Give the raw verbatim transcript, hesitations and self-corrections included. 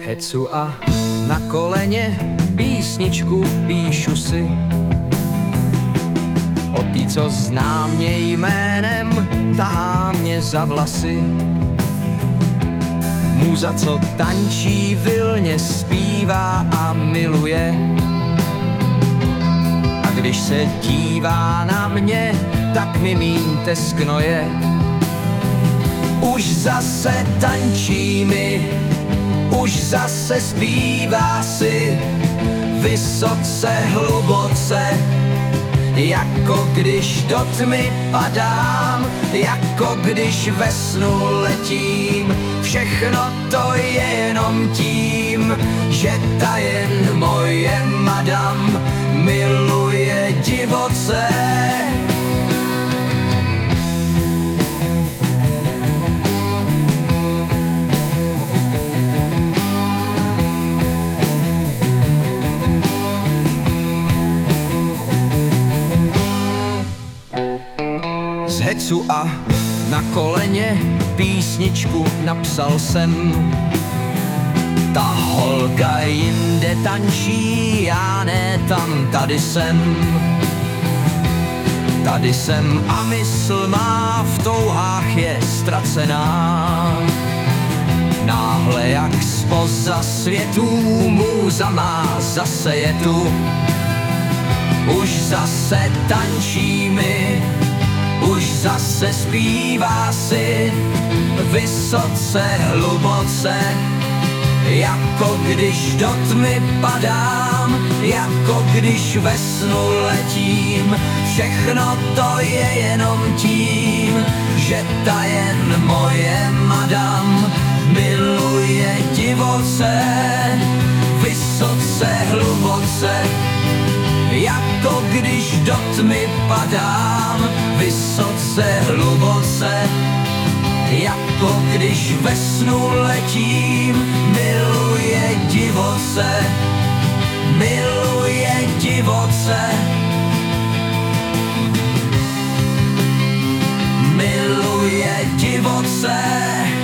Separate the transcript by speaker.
Speaker 1: hecu a na koleně písničku píšu si. O tý, co zná mě jménem, tahá mě za vlasy. Muza, co tančí, vilně zpívá a miluje. A když se dívá na mě, tak mi míň teskno je. Už zase tančí mi, už zase zpívá si, vysoce, hluboce, jako když do tmy padám, jako když ve snu letím. Všechno to je jenom tím, že ta jen moje madam miluje divoce. Z hecu a na koleně písničku napsal jsem. Ta holka jinde tančí, já ne tam, tady jsem. Tady jsem a mysl má v touhách je ztracená. Náhle jak zpoza světů můza má zase je tu. Už zase tančí mi, už zase zpívá si, vysoce, hluboce, jako když do tmy padám, jako když ve snu letím. Všechno to je jenom tím, že ta jen moje madam miluje divoce, vysoce, hluboce, jako když do tmy padám, vysoce, hluboce, jako když ve snu letím. Miluje divoce, miluje divoce, miluje divoce.